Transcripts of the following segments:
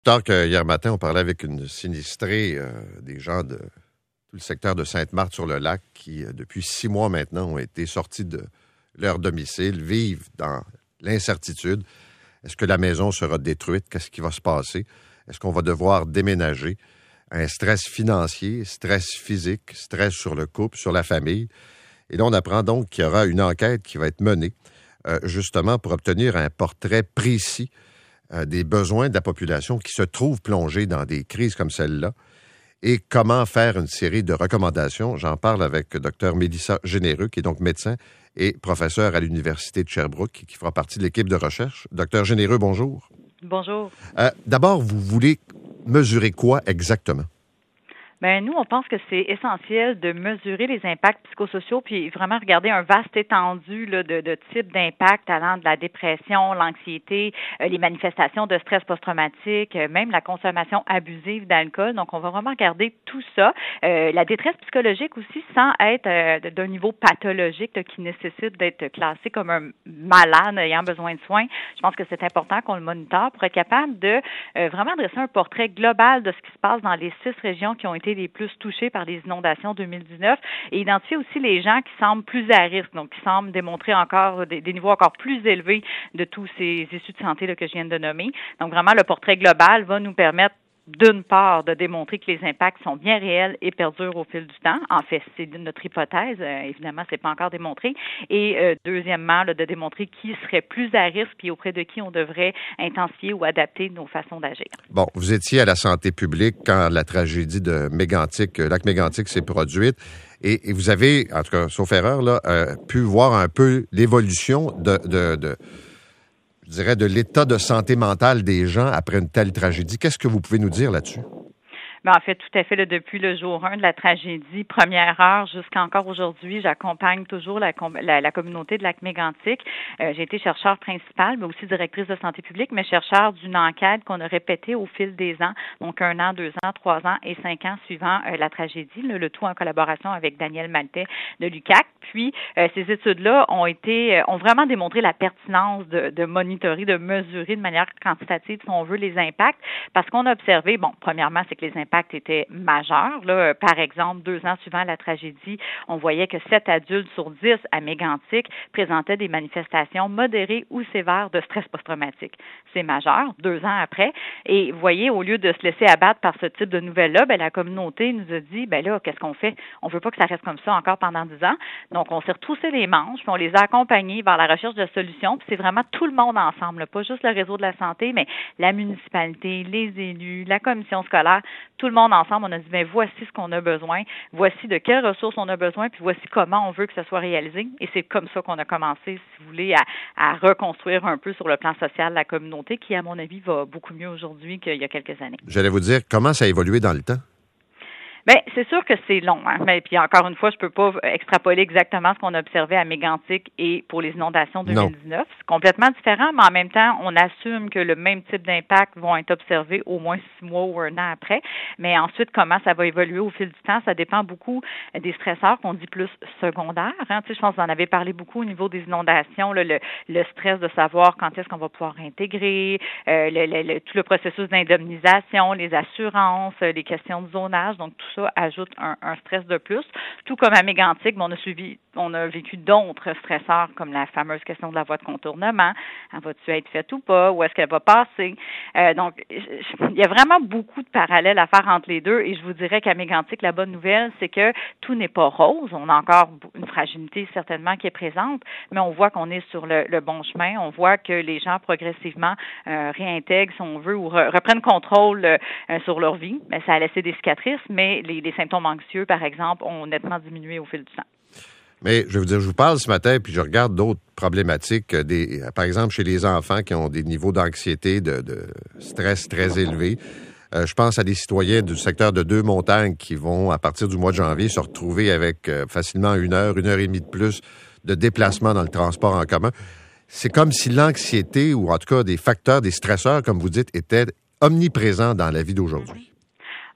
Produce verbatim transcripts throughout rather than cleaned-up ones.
Tard que hier matin, on parlait avec une sinistrée, euh, des gens de tout le secteur de Sainte-Marthe-sur-le-Lac qui, euh, depuis six mois maintenant, ont été sortis de leur domicile, vivent dans l'incertitude. Est-ce que la maison sera détruite? Qu'est-ce qui va se passer? Est-ce qu'on va devoir déménager? Un stress financier, stress physique, stress sur le couple, sur la famille. Et là, on apprend donc qu'il y aura une enquête qui va être menée, euh, justement pour obtenir un portrait précis euh, des besoins de la population qui se trouve plongée dans des crises comme celle-là et comment faire une série de recommandations. J'en parle avec Dr Mélissa Généreux, qui est donc médecin et professeur à l'Université de Sherbrooke, qui fera partie de l'équipe de recherche. Docteur Généreux, bonjour. Bonjour. Euh, d'abord, vous voulez mesurer quoi exactement? Bien, nous, on pense que c'est essentiel de mesurer les impacts psychosociaux puis vraiment regarder un vaste étendu là, de, de types d'impacts allant de la dépression, l'anxiété, euh, les manifestations de stress post-traumatique, euh, même la consommation abusive d'alcool. Donc, on va vraiment regarder tout ça. Euh, la détresse psychologique aussi, sans être euh, d'un niveau pathologique là, qui nécessite d'être classé comme un malade ayant besoin de soins. Je pense que c'est important qu'on le monitore pour être capable de euh, vraiment dresser un portrait global de ce qui se passe dans les six régions qui ont été les plus touchés par les inondations deux mille dix-neuf et identifier aussi les gens qui semblent plus à risque, donc qui semblent démontrer encore des, des niveaux encore plus élevés de tous ces issues de santé là, que je viens de nommer. Donc vraiment, le portrait global va nous permettre d'une part, de démontrer que les impacts sont bien réels et perdurent au fil du temps. En fait, c'est notre hypothèse. Euh, évidemment, c'est pas encore démontré. Et euh, deuxièmement, là, de démontrer qui serait plus à risque puis auprès de qui on devrait intensifier ou adapter nos façons d'agir. Bon, vous étiez à la santé publique quand la tragédie de Mégantic, lac Mégantic s'est produite. Et, et vous avez, en tout cas, sauf erreur, là, euh, pu voir un peu l'évolution de... de, de je dirais, de l'état de santé mentale des gens après une telle tragédie. Qu'est-ce que vous pouvez nous dire là-dessus? Bien, en fait, tout à fait, là, depuis le jour un de la tragédie, première heure jusqu'à encore aujourd'hui, j'accompagne toujours la, la, la communauté de lac Mégantic. Euh, j'ai été chercheure principale, mais aussi directrice de santé publique, mais chercheure d'une enquête qu'on a répétée au fil des ans, donc un an, deux ans, trois ans et cinq ans suivant euh, la tragédie, là, le tout en collaboration avec Daniel Maltais de l'U Q A C. Puis, euh, ces études-là ont été, euh, ont vraiment démontré la pertinence de, de monitorer, de mesurer de manière quantitative, si on veut, les impacts, parce qu'on a observé, bon, premièrement, c'est que les impacts était majeur. Là, par exemple, deux ans suivant la tragédie, on voyait que sept adultes sur dix à Mégantic présentaient des manifestations modérées ou sévères de stress post-traumatique. C'est majeur, deux ans après. Et vous voyez, au lieu de se laisser abattre par ce type de nouvelles-là, ben, la communauté nous a dit, ben là, qu'est-ce qu'on fait? On veut pas que ça reste comme ça encore pendant dix ans. Donc, on s'est retroussé les manches, puis on les a accompagnés vers la recherche de solutions. Puis c'est vraiment tout le monde ensemble, là, pas juste le réseau de la santé, mais la municipalité, les élus, la commission scolaire, tout le monde ensemble, on a dit, bien, voici ce qu'on a besoin, voici de quelles ressources on a besoin, puis voici comment on veut que ça soit réalisé. Et c'est comme ça qu'on a commencé, si vous voulez, à, à reconstruire un peu sur le plan social la communauté, qui, à mon avis, va beaucoup mieux aujourd'hui qu'il y a quelques années. J'allais vous dire, comment ça a évolué dans le temps? Bien, c'est sûr que c'est long, hein. Mais puis encore une fois, je peux pas extrapoler exactement ce qu'on a observé à Mégantic et pour les inondations deux mille dix-neuf. Non. C'est complètement différent, mais en même temps, on assume que le même type d'impact vont être observés au moins six mois ou un an après. Mais ensuite, comment ça va évoluer au fil du temps, ça dépend beaucoup des stresseurs qu'on dit plus secondaires. Hein. Tu sais, je pense que vous en avez parlé beaucoup au niveau des inondations, là, le, le stress de savoir quand est-ce qu'on va pouvoir intégrer, euh, le, le, le, tout le processus d'indemnisation, les assurances, les questions de zonage, donc tout ça ajoute un, un stress de plus. Tout comme à Mégantic, on a suivi, on a vécu d'autres stresseurs comme la fameuse question de la voie de contournement. Va-tu être faite ou pas? Où est-ce qu'elle va passer? Euh, donc, il y a vraiment beaucoup de parallèles à faire entre les deux et je vous dirais qu'à Mégantic, la bonne nouvelle, c'est que tout n'est pas rose. On a encore une fragilité certainement qui est présente, mais on voit qu'on est sur le, le bon chemin. On voit que les gens progressivement euh, réintègrent, si on veut, ou re, reprennent contrôle euh, sur leur vie. Mais ça a laissé des cicatrices, mais les, les symptômes anxieux, par exemple, ont nettement diminué au fil du temps. Mais je vais vous dire, je vous parle ce matin, puis je regarde d'autres problématiques, des, par exemple chez les enfants qui ont des niveaux d'anxiété, de, de stress très élevés. Euh, je pense à des citoyens du secteur de Deux-Montagnes qui vont, à partir du mois de janvier, se retrouver avec euh, facilement une heure, une heure et demie de plus de déplacement dans le transport en commun. C'est comme si l'anxiété, ou en tout cas des facteurs, des stresseurs, comme vous dites, étaient omniprésents dans la vie d'aujourd'hui.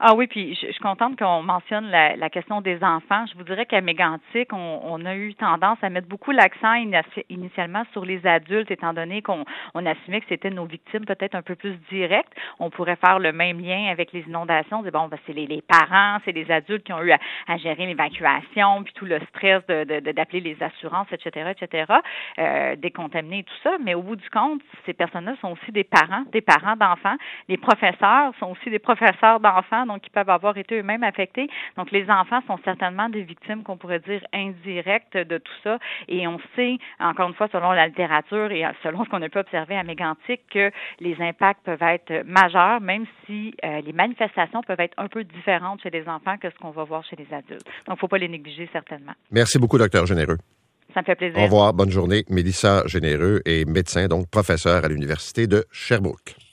Ah oui, puis je, je suis contente qu'on mentionne la, la question des enfants. Je vous dirais qu'à Mégantic, on, on a eu tendance à mettre beaucoup l'accent initialement sur les adultes, étant donné qu'on on assumait que c'était nos victimes peut-être un peu plus directes. On pourrait faire le même lien avec les inondations. C'est bon, ben, c'est les, les parents, c'est les adultes qui ont eu à, à gérer l'évacuation, puis tout le stress de, de, de d'appeler les assurances, et cetera, et cetera, euh, décontaminer tout ça. Mais au bout du compte, ces personnes-là sont aussi des parents, des parents d'enfants. Les professeurs sont aussi des professeurs d'enfants, donc qui peuvent avoir été eux-mêmes affectés. Donc, les enfants sont certainement des victimes qu'on pourrait dire indirectes de tout ça. Et on sait, encore une fois, selon la littérature et selon ce qu'on a pu observer à Mégantic, que les impacts peuvent être majeurs, même si euh, les manifestations peuvent être un peu différentes chez les enfants que ce qu'on va voir chez les adultes. Donc, il ne faut pas les négliger, certainement. Merci beaucoup, docteur Généreux. Ça me fait plaisir. Au revoir, bonne journée. Mélissa Généreux est médecin, donc professeure à l'Université de Sherbrooke.